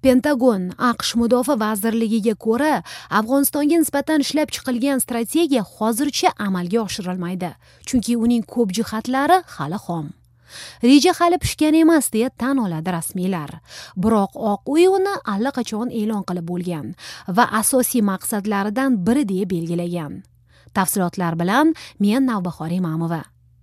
Pentagon AQSh mudofaa vazirligiga ko'ra, Afg'onistonga nisbatan ishlab chiqilgan strategiya hozircha amalga oshirilmaydi, chunki uning ko'p jihatlari hali xom. Reja hali pishgan emas deya tan oladi rasmiylar. Biroq Oq uy uni allaqachon e'lon qilib bo'lgan va asosiy maqsadlaridan biri deya belgilagan. Tafsilotlar bilan men Navbahor Imamova.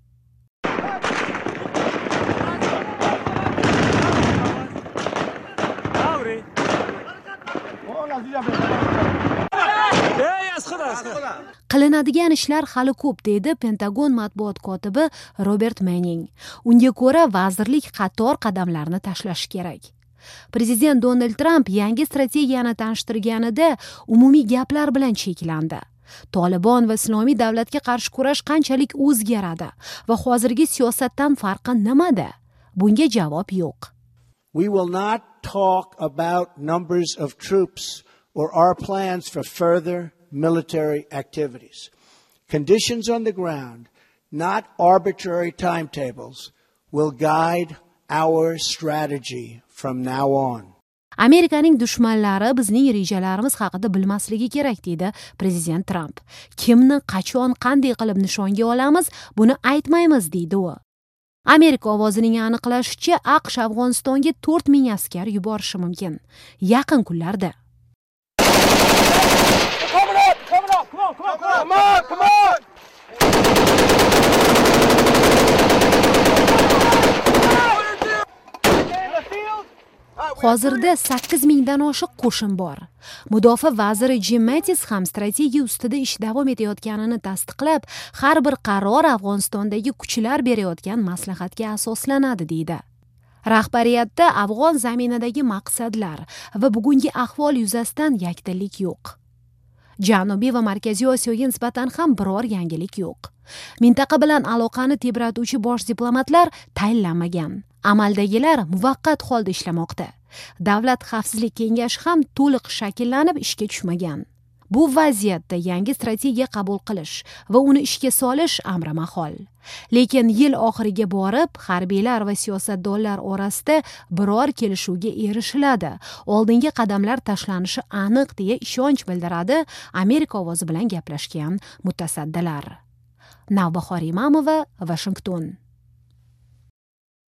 Qilinadigan ishlar hali ko'p, deydi Pentagon matbuot kotibi Robert Manning. Unga ko'ra, vazirlik qator qadamlarni tashlashi kerak. Prezident Donald Trump yangi strategiyani tanishtirganida umumiy gaplar bilan cheklandi. Tolibon va Islomiy davlatga qarshi kurash qanchalik o'zgaradi va hozirgi siyosatdan farqi nimada? Bunga javob yo'q. We will not talk about numbers of troops or our plans for further military activities. Conditions on the ground, not arbitrary timetables, will guide our strategy from now on. Amerikaning dushmanlari bizning rejalarimiz haqida bilmasligi kerak, deydi prezident Trump. Kimni qachon qanday qilib nishonga olamiz, buni aytmaymiz, deydi u. Amerika ovozining aniqlashicha, AQSh Afg'onistonga 4000 askar yuborishi mumkin yaqin kunlarda. Hozirda 8000 dan oshiq qo'shin bor. Mudofaa vaziri Jim Mattis ham strategiya ustida ish davom etayotganini tasdiqlab, har bir qaror Afg'onistondagi kuchlar berayotgan maslahatga asoslanadi, deydi. Rahbariyatda Afg'on zaminidagi maqsadlar va bugungi ahvol yuzasidan yakdillik yo'q. Janubiy va Markaziy Osiyoga nisbatan ham biror yangilik yo'q. Mintaqa bilan aloqani tebratuvchi bosh diplomatlar tayinlanmagan. Amaldagilar muvaqqat holda ishlamoqda. Davlat xavfsizlik kengashi ham to'liq shakllanib ishga tushmagan. Bu vaziyatda yangi strategiya qabul qilish va uni ishga solish amri mahol. Lekin yil oxiriga borib, harbiylar va siyosatdonlar orasida biror kelishuvga erishiladi. Oldingi qadamlar tashlanishi aniq deya ishonch bildiradi Amerika ovozi bilan gaplashgan mutasaddilar. Navbahor Imamova, Washington.